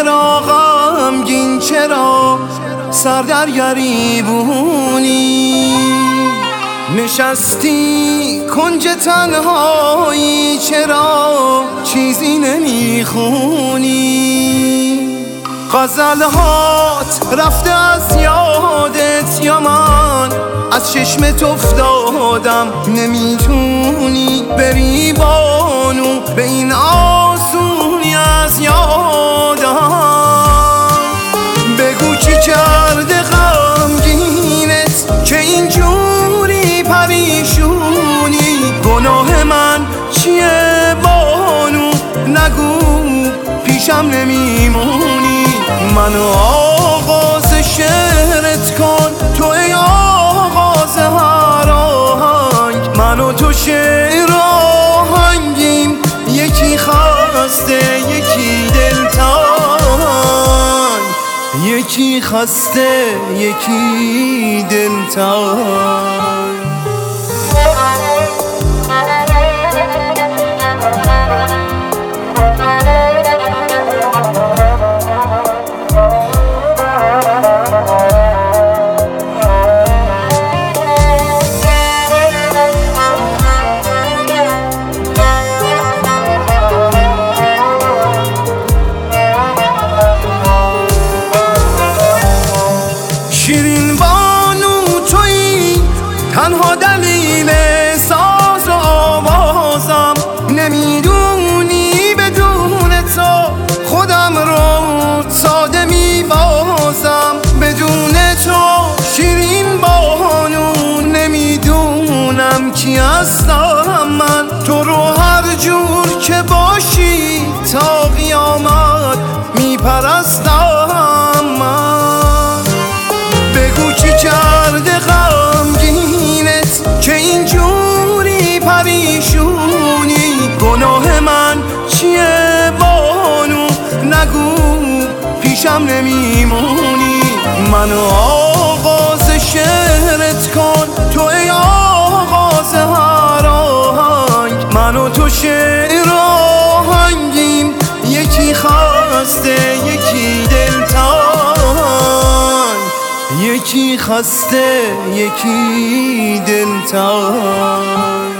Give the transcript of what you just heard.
چرا غمگین، چرا سر در گریبونی؟ نشستی کنج تنهایی، چرا چیزی نمیخونی؟ غزلهات رفته از یادت یا من از چشمت افتادم؟ نمیتونی بری بانو به این آسونی از یادم. بگو چی کرده غمگینت که اینجوری پریشونی؟ گناه من چیه بانو؟ نگو پیشم نمیمونی. منو آغاز شعرت کن تو ای آغاز هر آهنگ. من و تو شعر آهنگیم، یکی خسته یکی دلتنگ، یکی خسته یکی دلتنگ. شیرین بانو تویی تنها دلیل ساز و آوازم. نمیدونی بدون تو خودم رو ساده میبازم. بدون تو شیرین بانو نمیدونم کی هستم من. تو رو هر جور که باشی تا قیامت میپرستم من. بگو چی کرده غمگینت که اینجوری پریشونی؟ گناه من چیه بانو؟ نگو پیشم نمیمونی. منو آغاز شعرت کن تو ای آغاز هر آهنگ. من و تو شعر آهنگیم، یکی خسته یکی دلتنگ، یکی خسته یکی دلتنگ.